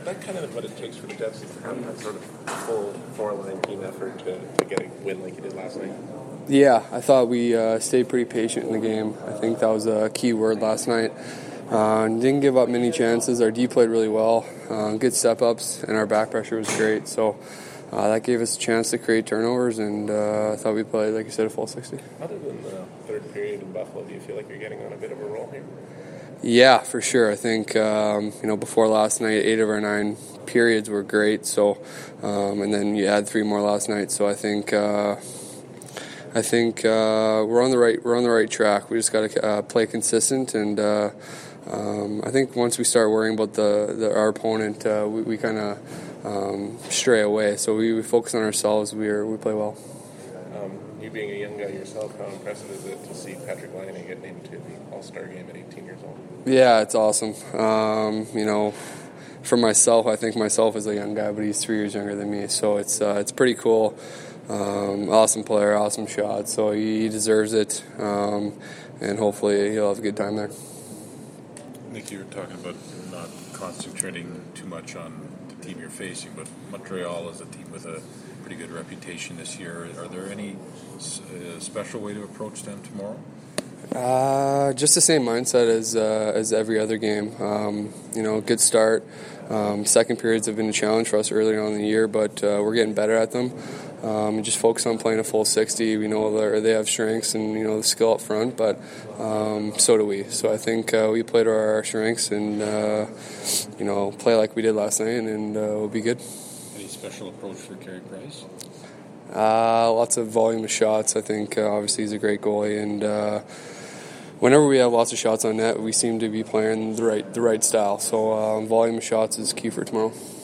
that kind of what it takes for the Jets is to have that sort of full four-line team effort to get a win like you did last night. Yeah, I thought we stayed pretty patient in the game. I think that was a key word last night. Didn't give up many chances. Our D played really well. Good step-ups, and our back pressure was great. So that gave us a chance to create turnovers, and I thought we played, like you said, a full 60. Other than the third period in Buffalo, do you feel like you're getting on a bit of a roll here? Yeah, for sure. I think before last night, 8 of our 9 periods were great. So, and then you add 3 more last night. So I think we're on the right track. We just got to play consistent, and I think once we start worrying about our opponent, we kind of stray away. So we focus on ourselves. We play well. You being a young guy yourself, how impressive is it to see Patrick Laine get named to the All-Star game at 18 years old? Yeah, it's awesome. For myself, I think myself as a young guy, but he's 3 years younger than me, so it's pretty cool. Awesome player, awesome shot, so he deserves it, and hopefully he'll have a good time there. Nick, you were talking about not concentrating too much on the team you're facing, but Montreal is a team with a pretty good reputation this year. Are there any special way to approach them tomorrow? Just the same mindset as every other game. Good start. Second periods have been a challenge for us earlier on in the year, but we're getting better at them. We just focus on playing a full 60. We know they have strengths and the skill up front, but so do we. So I think we play to our strengths and play like we did last night, and we'll be good. Any special approach for Carey Price? Lots of volume of shots. I think obviously he's a great goalie, and whenever we have lots of shots on net, we seem to be playing the right style. So volume of shots is key for tomorrow.